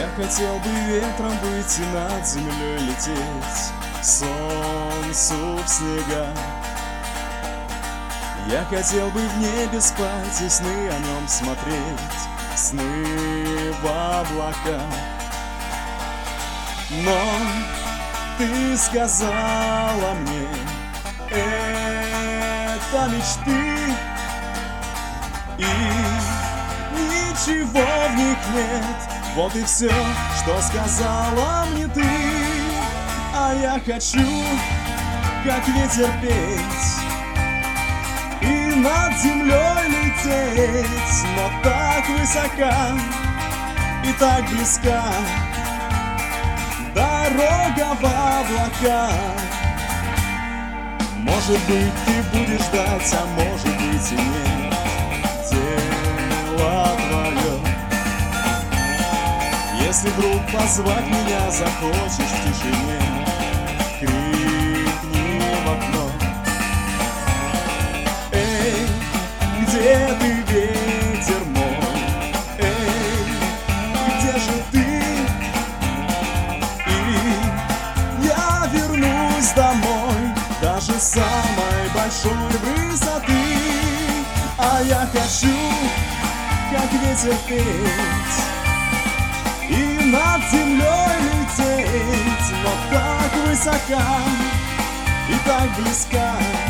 Я хотел бы ветром быть и над землей лететь, к солнцу в снега. Я хотел бы в небе спать и сны о нем смотреть, сны в облака. Но ты сказала мне, это мечты, и ничего в них нет. Вот и все, что сказала мне ты. А я хочу, как ветер, петь и над землей лететь, но так высока и так близка дорога в облака. Может быть, ты будешь ждать, а может быть и нет. Дело твое. Если вдруг позвать меня захочешь в тишине, крикни в окно. Эй, где ты, ветер мой? Эй, где же ты? И я вернусь домой, даже с самой большой высоты. А я хочу, как ветер, петь и над землей лететь, но так высока и так близка